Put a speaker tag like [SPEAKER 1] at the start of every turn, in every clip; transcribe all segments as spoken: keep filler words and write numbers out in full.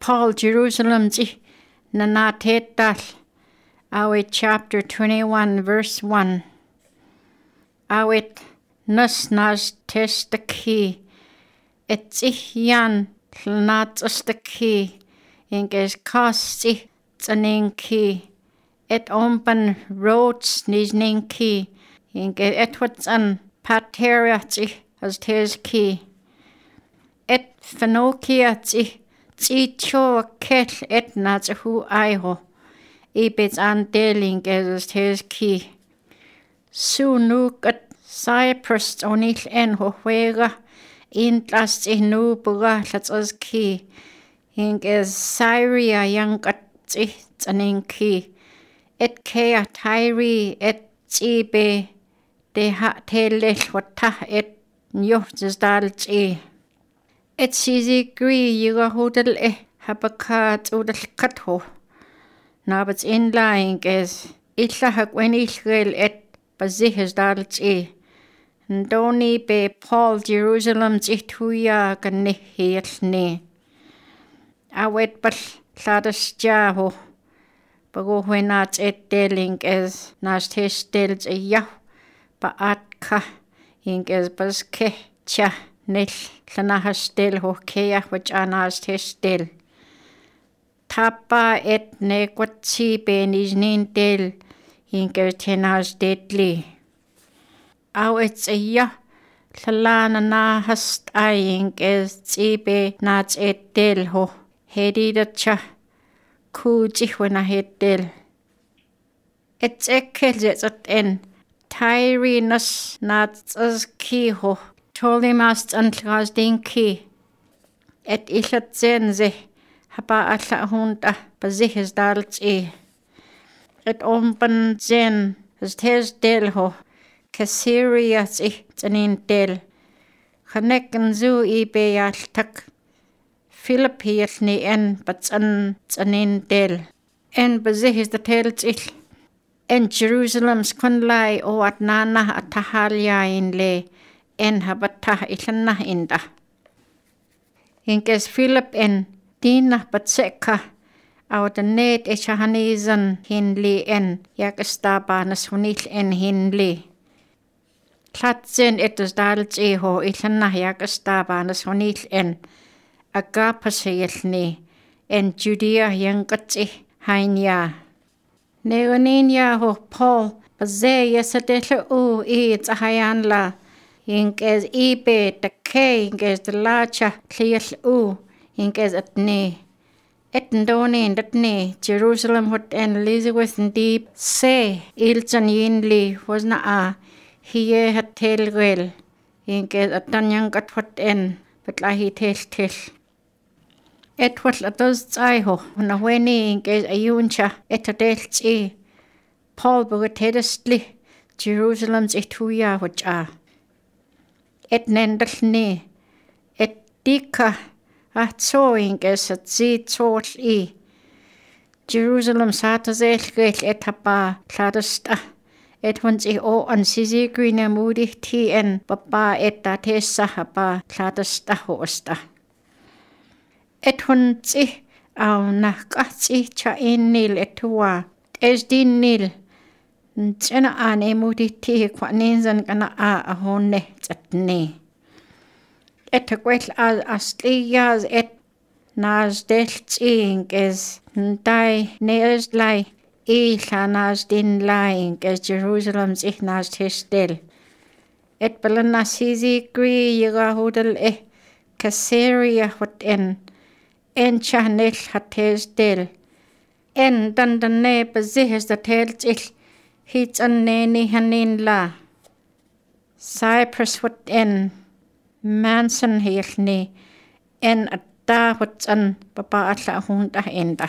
[SPEAKER 1] Paul Jerusalem zi nanatetal. Awit chapter twenty-one verse one. Awit nus nas testaki. Et zihyan tlnatsastaki. Inkes kasi tsaninki. Et ompan roads nizninki. Inke etwatsan pateria zi as teski. Et phenokia zi zi cho ket et natsahu aiho. Ibets an deling as teski. Sunuk at Cyprus onil en hohuega. In last in no buga let's ki. Ink is Syria young at its an inki. Et kea tyri et zibe de ha telish what ta et nyots dalchi. Et sizi gri yuga hodel e habakat udal katho. Nabats in lying is illa hak when Israel et bazihis dalchi. Ndoni be Paul Jerusalem zituya ganihir ne. Awet bal ladas jaho. Bago wenat et deling is nas testels e yah. Ba atka ink is baske cha nil lanahastel ho kea which anas testel. Tapa et nequatsi benis nintel ink is tenas deadly. Aw it's a ya lalana na hast aying is zibe nats et del ho hedi da cha kuji when I hit del. It's a kills at en Tyrinus nats as ki ho tolimast antlas dinki. Et illat zenze haba alla hunda bazihis dalts e. Et omban zen as tes del ho. Cassiria zi zanin del. Chanekan zu I beyal tak. Philippines ni en batsan zanin del. En bazihis the tales il. En Jerusalem's kunlai o at nana atahalia in le. En habata ilana inda. Inkes Philip en dina batseka. Au the net e chahanizan hin li en. Yakastaba nasunil en hin li. Platsen etus dalts eho ilana yakastabana sonil en agapasayelni en Judea yangatsi hainya. Neoninia ho Paul baze yasadela u e tsahayan la inkes ibe take inkes the lacha clear u inkes atne etndoni datne Jerusalem hot en Elizabeth deep se ilchan yinli was na a Hiye hat tel wel. Inke atanyang katwat en. But la hi tel tel. Et wat la does tsaiho. Na weni inke ayuncha et a del tsi. Paul bugat hedestli. Jerusalem's etuya which a. Et nendal ne. Et dika. At so inke sat zi tsol I. Jerusalem satazel gel et haba ladasta. Et huns I o an sisi grina moody ti en baba et da tessa haba ladasta hosta. Et huns I au na katsi cha in nil etua. Es din nil. Ntsena an e moody ti kwa ninzan kana a ahone tatne. Et a gwell as asliyas et nas delts ink es ndai nees lai. I lanas din lying as Jerusalem's ichnas testel. Et balana sisi gri yiga hodel e Caesarea what en. En chanel hates del. En dandane bazihis the tales ich. Hits an neni hanin la. Cyprus what en. Manson hilni. En ada what's an baba atla hunda enda.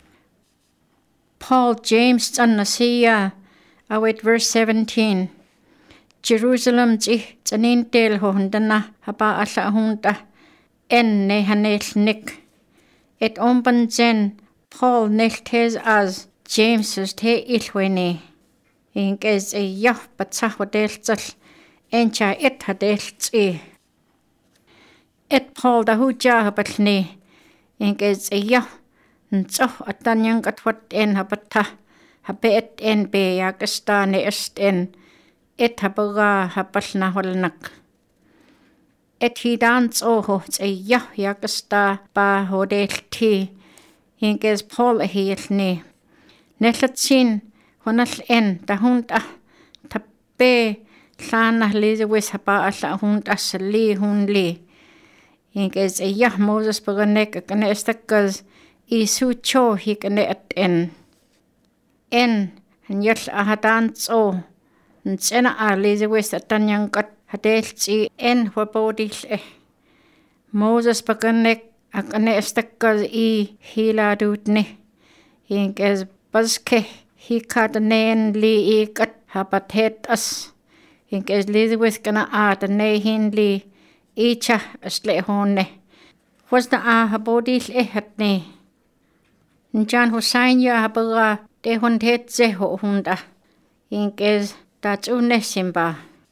[SPEAKER 1] Paul James tsan nasiya awit verse seventeen. Jerusalem zi tsanin del ho hundana haba alla hunda en ne hanel nik. Et omban zen Paul neltes as James's te ilweni. Inkes e yah batsah wadeltsal encha et hadeltsi. Et Paul da huja habalni Inkes iya nso atanyan katwat en hapata hapet en be yakasta ne est en et hapaga hapalna holnak et hidans oho iya yakasta ba hodelti inkes Paul hilni nellatsin honal en tahunta tappe lana lizawis hapa alla hunta sali hunli inkes iya Moses paganek kane estakas isu cho hikane at en en nyal ahadans o ntsena alizawis atanyang kat hadelchi en wabodil eh Moses paganek akane estakas I hiladutne inkes baske hikadanen li ikat hapatet as inkes lizawis kana atane hinli icha asle honne wasna a habodil eh hatne Njan Hussein ya habaga de hontet ze ho hunda inkes tatune simba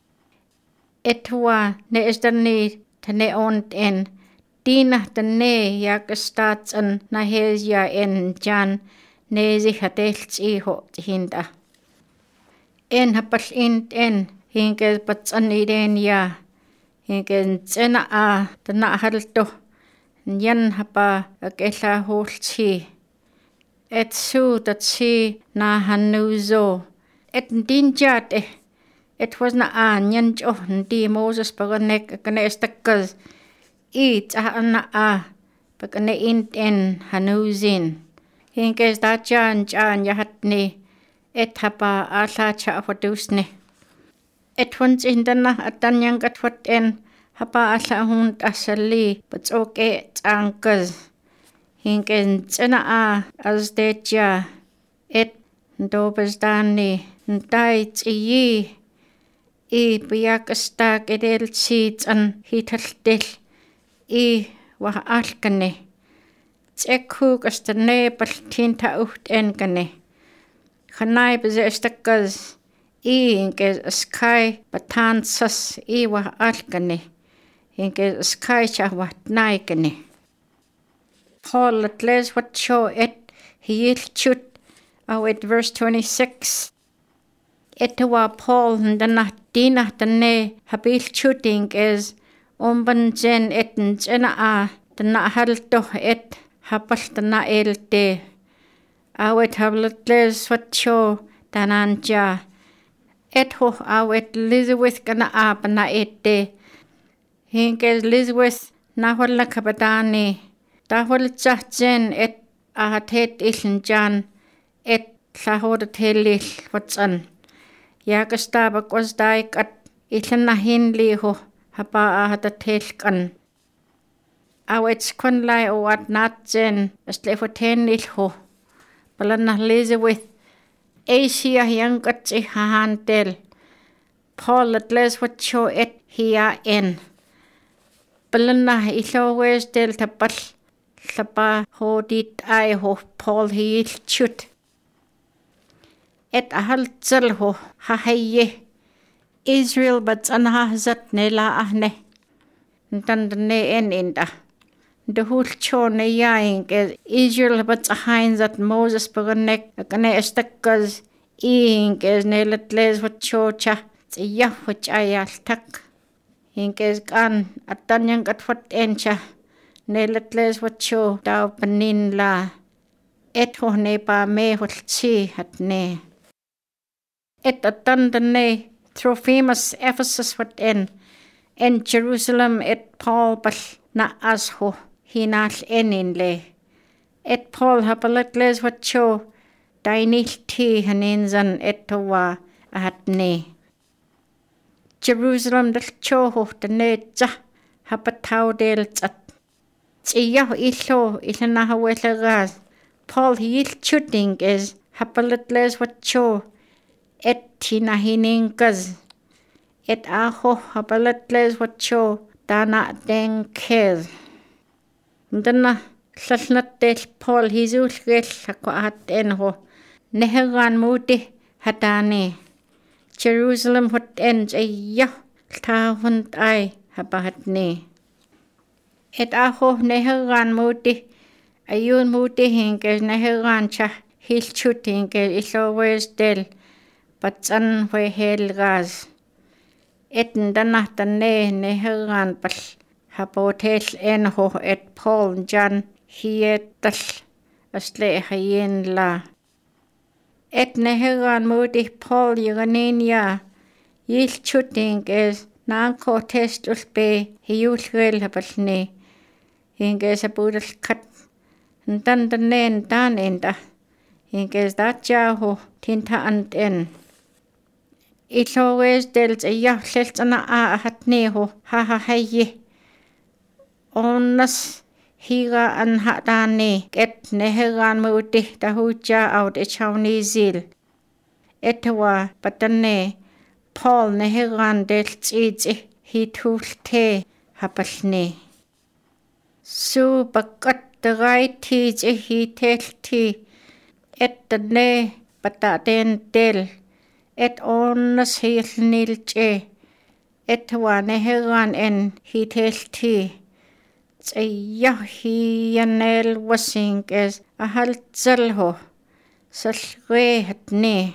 [SPEAKER 1] etwa ne estani tane on en dina tane yakastats an nahesia en jan ne sich hadelchi ho hinda en hapal in en inkes patsan iden ya inkes tsena a tana halto nyan hapa akela holchi et su tatsi na hanuzo et dinjat eh it was na a nyan jo ndi Moses paganek kane estakas it ana a pagane in en hanuzin inkes da jan jan yahatni et hapa ala cha fadusne et wons in dana atanyang katwat en hapa ala hun asali patsoke tangkas Hinken tsena a azdeja et ndobesdani ndai tsiyi I biyakasta kedel tsan hitaltel I wah alkane tsekhu kastane paltinta uht enkane khanai bezestakas I inke sky batansas I wah alkane inke sky cha wah naikane Paul at les what show et he chut au at verse twenty-six et wa Paul ndana dina tane habil chuting is omban jen et jena a tana halto et hapal tana elte au et hablet les what show tananja et ho au et Elizabeth kana a bana ete hinkes Elizabeth na holla kabadani Tahol tsahtjen et ahatet iln jan et lahodet helil watsan. Yakasta bakwas daik at iln nahin liho hapa ahatet helkan. Awets kon lai o at natjen astlefoten ilho. Balana Elizabeth Asia yangatsi hahantel. Paul at les wat show et hia en. Balana ilo wes del tapal. Lapa hodit ai ho Paul hil chut et ahal tsal ho ha haye Israel bat anha zat ne la ahne ntan ne en inda de hul cho ne yain ke Israel bat ahain zat Moses paganek akane estakas in ke ne letles wat cho cha ya wat ayal tak in ke kan atanyang katfat encha Nelatles wat cho daw panin la et ho ne pa me holchi hat ne et atan ne Trophimus Ephesus wat en en Jerusalem et Paul bal na as ho hinal enin le et Paul hapalatles wat cho dainil ti hanin zan et towa hat ne Jerusalem dal cho ho ne ja hapatau del tsat Iya ilo ilana hawelagas Paul hil chuting is hapalatles wat cho et tinahininkas et aho hapalatles wat cho dana denkes Dana lalnat del Paul hizul gel hakwaat enho nehegan muti hatani Jerusalem wat en iya tahund ai hapahatni Et aho neheran muti ayun muti hinke neherancha hilchut hinke ilowes del patsan fue helgas etn danahtanne neheran pal hapotel enho et Paul Jan hietal asle hayen la et neheran muti Paul yganinia hilchut hinke naan ko test ulpe hiulgel hapalne hinke sa budal kat ndan danen dan enda hinke datja ho tinta anten ilowes del ya leltsana a hatne ho ha ha haye onnas higa an hatane et neheran muti tahuja out e chawnizil etwa patane Paul neheran del tsitsi hitulte hapalne su bakat Drai tis e hi tel ti et ne pataten del et onnas hil nilche et wane heran en hi tel ti tsaya hi yanel wasing es a haltzelho salwe hatne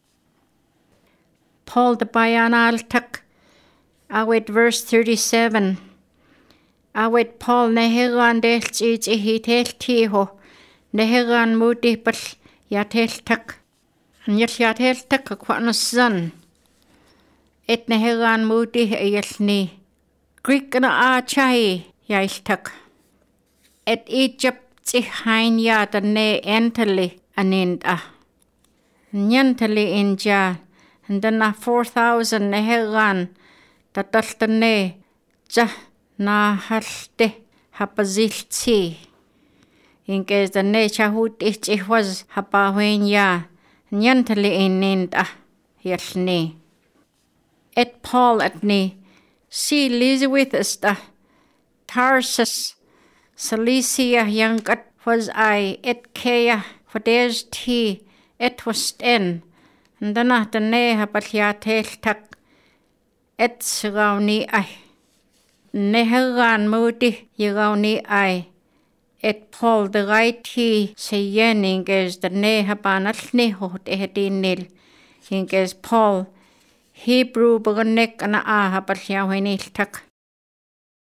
[SPEAKER 1] Paul the bayanal tak awit verse thirty-seven Awit Paul neheran del tsitsi hi tel ti ho neheran muti pal ya tel tak nyal ya tel tak kwana san et neheran muti ayalni Greek na a chai ya tak et Egypt tsi hain ya da ne entali aninda nyantali inja ndana four thousand neheran tataltane ja na halte hapaziltsi inke the nature hut it was hapawenya nyantali ininda yalni et Paul atni si Elizabeth esta Tarsus Cilicia yangat was I et kea fadez ti et was ten ndana the ne hapalyatel tak et srauni ai Neheran muti yagauni ai et Paul the right he se yeninges the nehabanal neho tehedinil hinges Paul Hebrew baganek ana a hapalyawenil tak